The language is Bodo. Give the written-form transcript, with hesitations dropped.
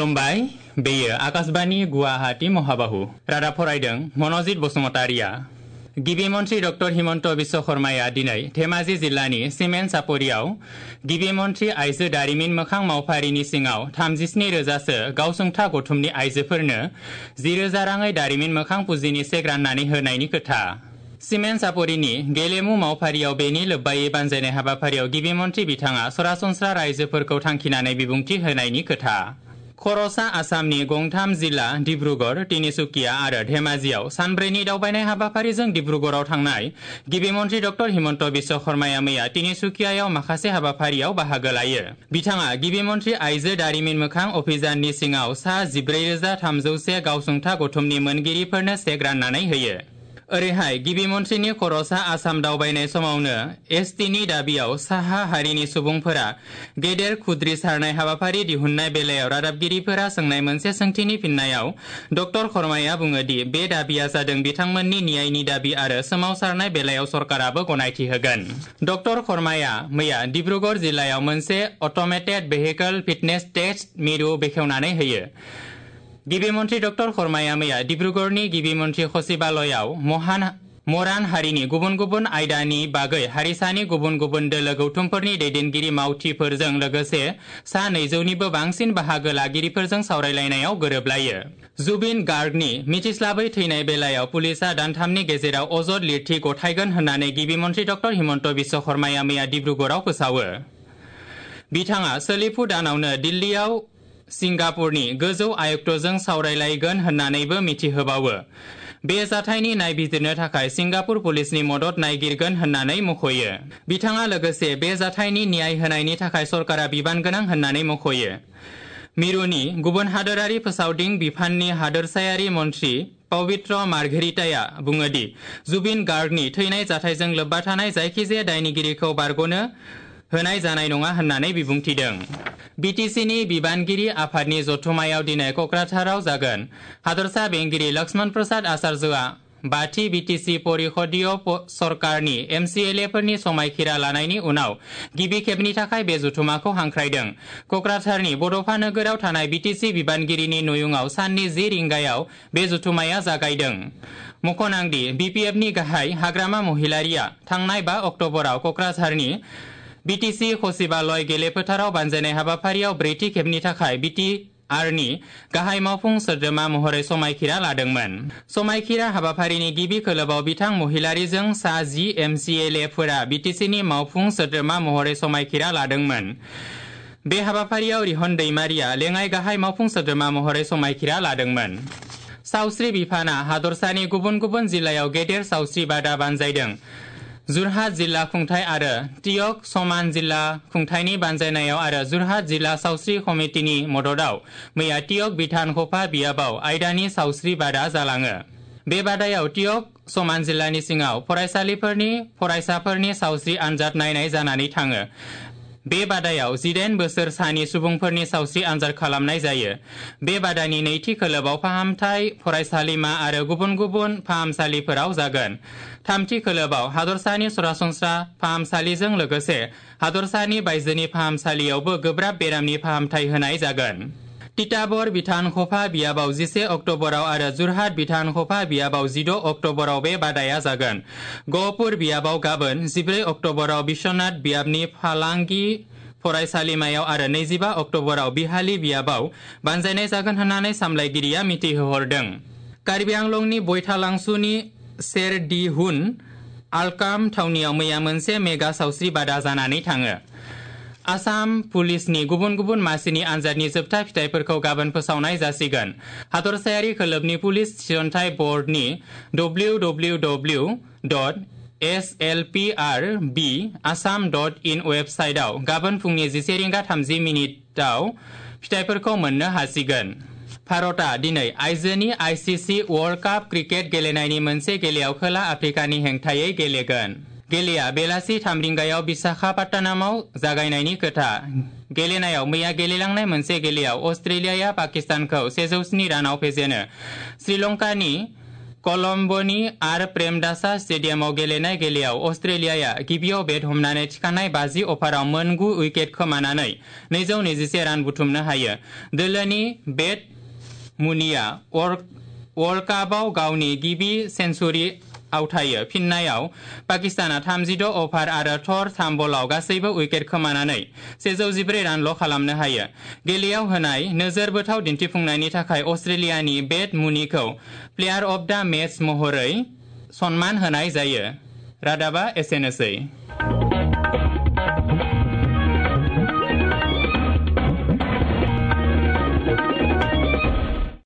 खुलुमबाय बेयो आकाशबाणी गुवाहाटी महाबाहु रादाब फरायदों मनजित बसुमतारिया। गिबि मन्थ्रि डक्टर हिमन्त बिश्व शर्माया दिनै धेमाजि जिल्लानि सिमेन्ट सापरियाव गिबि मन्थ्रि आइजो दारिमिन मोखां मावफारिनि सिङाव 37,000सो गावसुंथा गौथुमनि आइजोफोरनो 10,000 राङै दारिमिन मोखां पुजिनि चेक राननानै होनायनि खोथा। सिमेन्ट सापरिनि गेलेमु मावफारियाव बेनि लोब्बायै बानजायनाय हाबाफारियाव गिबि मन्थ्रि बिथाङा सरासनस्रा राइजोफोरखौ थांखिनानै बिबुंथि होनायनि खोथा। खर'सा आसामनि गंथाम जिल्ला डिब्रुगड़, तिनिसुकिया आरो धेमाजियाव सानब्रैनि दावबायनाय हाबाफारिजों डिब्रुगड़आव थांनाय गिबि मन्थ्रि डक्टर हिमन्त बिश्व शर्माया मैया तिनिसुकियायाव माखासे हाबाफारियाव बाहागो लायो। बिथाङा गिबि मन्थ्रि आइजो दारिमिन मोखां अभियाननि सिङाव सा 14,301 गावसुंथा गौथुमनि मोनगिरिफोरनो चेक राननानै होयो। ओरैहाय गिबि मन्थ्रिनि खर'सा आसाम दावबायनाय समावनो एसटिनि दाबियाव साहा हारिनि सुबुंफोरा गेदेर खुद्रिसारनाय हाबाफारि दिहुननाय बेलायाव रादाबगिरिफोरा सोंनाय मोनसे सोंथिनि फिननायाव डक्टर शर्माया बुङोदि बे दाबिया जादों बिथांमोननि न्यायनि दाबि आरो सोमावसारनाय बेलायाव सरकाराबो गनायथि होगोन। डक्टर शर्माया मैया डिब्रुगड़ जिल्लायाव मोनसे अट'मेटेड भेहिकल फिटनेस टेस्ट मिरु बेखेवनानै होयो। गिबि मन्थ्रि डक्टर शर्माया मैया डिब्रुगड़नि गिबि मन्थ्रि सचिबालयाव मरान हारिनि गुबुन गुबुन आयदानि बागै हारिसानि गुबुन गुबुन दोलो गौथुमफोरनि दैदेनगिरि मावथिफोरजों लोगोसे सा 200निबो बांसिन बाहागो लागिरिफोरजों सावरायलायनायाव गोरोबलायो। जुबिन गार्गनि मिथिस्लाबै थैनाय बेलायाव पुलिसा दानथामनि गेजेराव अजद लिरथि गथायगोन होननानै गिबि मन्थ्रि डक्टर हिमन्त बिश्व शर्माया मैया डिब्रुगड़आव फोसावो। बिथाङा सोलिफु दानावनो दिल्लीयाव सिंगापुरनि गोजौ आयुक्तजों सावरायलायगोन होननानैबो मिथिहोबावो। बे जाथायनि नायबिजिरनो थाखाय सिंगापुर पुलिसनि मदद नायगिरगोन होननानै मख'यो। बिथाङा लोगोसे बे जाथायनि न्याय होनायनि थाखाय सरकारा बिबान गोनां होननानै मख'यो। मिरुनि गुबुन हादोरारि फोसावदिं बिफाननि हादोरसायारि मन्थ्रि पवित्र मार्घेरिटाया बुङोदि जुबिन गार्गनि थैनाय जाथायजों लोब्बा थानाय जायखिजाया दायनिगिरिखौ बारग'नो होनाय जानाय नङा होननानै बिबुंथिदों। बिटिसिनि बिबानगिरि आफादनि जथुमायाव दिनै क'क्राझाराव जागोन। हादरसा बेंगिरि लक्ष्मण प्रसाद आचार्यआ 5थि बिटिसि परिषदीय सरकारनि एमसिएलएफोरनि समायखिरा लानायनि उनाव गिबि खेबनि थाखाय बे जथुमाखौ हांख्रायदों। क'क्राझारनि बड'फा नोगोराव थानाय बिटिसि बिबानगिरिनि नयुङाव साननि 10 रिंगायाव बे जथुमाया जागायदों। मख'नांदि बिपिएफनि गाहाय हाग्रामा महिलारिया थांनाय 5 अक्ट'बराव क'क्राझारनि बिटिसि सचिबालय गेलेफोथाराव बानजायनाय हाबाफारियाव 4थि खेबनि थाखाय बिटिआरनि गाहाय मावफुं सोद्रोमा महरै समायखिरा लादोंमोन। समायखिरा हाबाफारिनि गिबि खोलोबाव बिथां महिलारिजों सा 10 एमसिएलएफोरा बिटिसिनि मावफुं सोद्रोमा महरै समायखिरा लादोंमोन। बे हाबाफारियाव रिहन दैमारिया लेङाइ गाहाय मावफुं सोद्रोमा महरै समायखिरा लादोंमोन। सावस्रि बिफाना हादरसानि गुबुन गुबुन जिल्लायाव गेदेर सावस्रि बादा बानजायदों। जुरहाट जिल्ला खुंथाय आरो टियक समान जिल्ला खुंथायनि बानजायनायाव आरो जुरहाट जिल्ला सावस्रि समितिनि मददाव मैया टियक बिधान सभा बियाबाव आयदानि सावस्रि बादा जालाङो। बे बादायाव टियक समान जिल्लानि सिङाव फरायसालिफोरनि फरायसाफोरनि सावस्रि आनजाद नायनाय जानानै थाङो। बे बादायाव 18 बोसोर सानि सुबुंफोरनि सावस्रि आनजाद खालामनाय जायो। बे बादानि नैथि खोलोबाव फाहामथाय फरायसालिमा आरो गुबुन गुबुन फाहामसालिफोराव जागोन। थामथि खोलोबाव हादरसानि सरासनस्रा फाहामसालिजों लोगोसे हादरसानि बायजोनि फाहामसालियावबो गोब्राब बेरामनि फाहामथाय होनाय जागोन। तिताबर बिधान सभा बियाबाव 11 अक्ट'बराव आरो जुरहाट बिधान सभा बियाबाव 16 अक्ट'बराव बे बादाया जागोन। गहपुर बियाबाव गाबोन 14 अक्ट'बराव बिश्वनाथ बियाबनि फालांगि फरायसालिमायाव आरो 25 अक्ट'बराव बिहाली बियाबाव बानजायनाय जागोन होननानै सामलायगिरिया मिथिहोहरदों। कार्बि आंलंनि बयथालांसुनि सेरडिहुन आलकाम थावनियाव मैया मोनसे मेगा सावस्रि बादा जानानै थाङो। आसाम पुलिसनि गुबुन गुबुन मासिनि आनजादनि जोबथा फिथायफोरखौ गाबोन फोसावनाय जासिगोन। हादरसायारि खोलोबनि पुलिस थिसनथाय बर्डनि www.slprb-assam.in वेबसाइटआव गाबोन फुंनि 11:30 फिथायफोरखौ मोननो हासिगोन। भारतआ दिनै आइजोनि आईसीसी वर्ल्ड काप क्रिकेट गेलेनायनि मोनसे गेलेयाव खोला आफ्रिकानि हेंथायै गेलेगोन। गेलेया बेलासि 3 रिंगायाव विशाखापट्टनमाव जागायनायनि खोथा। गेलेनायाव मैया गेलेलांनाय मोनसे गेलेयाव अस्ट्रेलियाया पाकिस्तानखौ 107 रानाव फेजेनो। श्रीलंकानि कलम्बोनि आर प्रेमदासा स्टेडियामाव गेलेनाय गेलेयाव अस्ट्रेलियाया गिबियाव बेट हमनानै थिखानाय 50 अभाराव मोन 9 उइकेट खोमानानै 221 रान बुथुमनो हायो। दोलोनि बेट मुनिया वर्ल्ड कापआव गावनि गिबि सेन्चुरि आवथायो। फिननायाव पाकिस्ताना 36 अभार आरो थर 3 बलाव गासैबो उइकेट खोमानानै 114 रानल' खालामनो हायो। गेलेयाव होनाय नोजोरबोथाव दिन्थिफुंनायनि थाखाय अस्ट्रेलियानि बेट मुनिखौ प्लेयार अफ द मेच महरै सनमान होनाय जायो। रादाबा एसेनोसै।